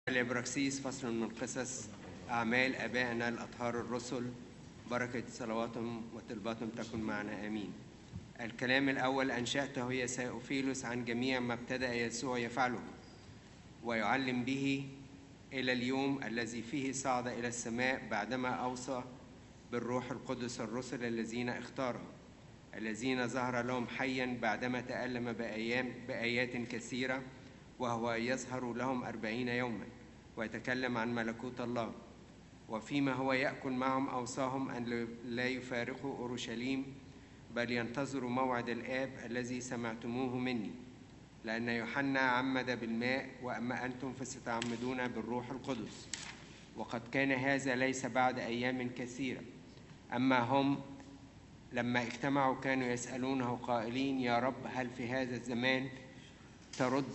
الإبراكسيس فصل من قصص أعمال آبائنا الأطهار الرسل، بركة صلواتهم وطلباتهم تكن معنا آمين. الكلام الأول أنشأته يا سيوفيلوس عن جميع ما ابتدأ يسوع يفعله ويعلم به إلى اليوم الذي فيه صعد إلى السماء بعدما أوصى بالروح القدس الرسل الذين اختارهم، الذين ظهر لهم حيا بعدما تألم بآيات كثيرة، وهو يظهر لهم 40 يوما ويتكلم عن ملكوت الله. وفيما هو يأكل معهم أوصاهم أن لا يفارقوا أورشليم، بل ينتظروا موعد الآب الذي سمعتموه مني، لأن يوحنا عمد بالماء، وأما أنتم فستعمدون بالروح القدس. وقد كان هذا ليس بعد أيام كثيرة. أما هم لما اجتمعوا كانوا يسألونه قائلين: يا رب، هل في هذا الزمان ترد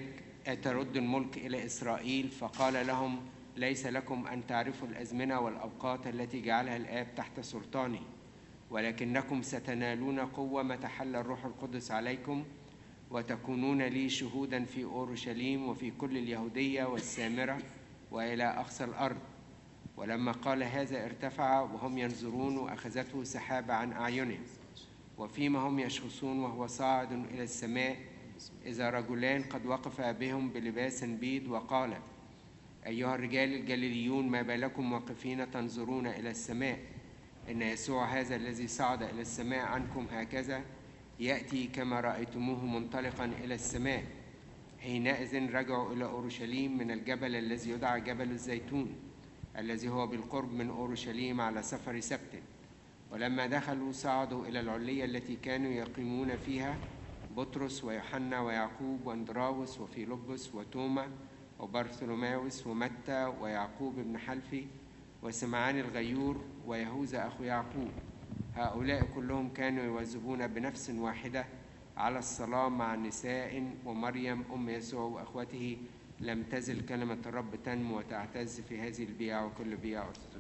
الملك إلى إسرائيل؟ فقال لهم: ليس لكم أن تعرفوا الأزمنة والأوقات التي جعلها الآب تحت سلطانه، ولكنكم ستنالون قوة متى حل الروح القدس عليكم، وتكونون لي شهودا في أورشليم وفي كل اليهودية والسامرة وإلى أقصى الأرض. ولما قال هذا ارتفع وهم ينظرون، وأخذته سحابة عن أعينهم. وفيما هم يشخصون وهو صاعد إلى السماء، إذا رجلان قد وقفا بهم بلباس بيض، وقال: أيها الرجال الجليليون، ما بالكم واقفين تنظرون إلى السماء؟ إن يسوع هذا الذي صعد إلى السماء عنكم هكذا يأتي كما رأيتموه منطلقا إلى السماء. حينئذ رجعوا إلى أورشليم من الجبل الذي يدعى جبل الزيتون، الذي هو بالقرب من أورشليم، على سفر سبت. ولما دخلوا صعدوا إلى العلية التي كانوا يقيمون فيها بطرس ويوحنا ويعقوب واندراوس وفيلبس وتوما وبرثولوماوس ومتى ويعقوب بن حلفي وسمعان الغيور ويهوذا أخو يعقوب. هؤلاء كلهم كانوا يواظبون بنفس واحدة على الصلاة مع النساء ومريم أم يسوع وأخوته. لم تزل كلمة الرب تنمو وتعتز في هذه البيعة وكل بيعة أرثوذكسية.